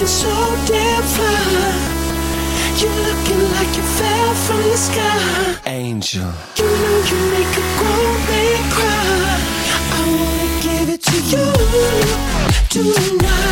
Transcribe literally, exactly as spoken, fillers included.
so damn fly. You're looking like you fell from the sky. Angel, you know you make a grown man cry. I wanna give it to you tonight.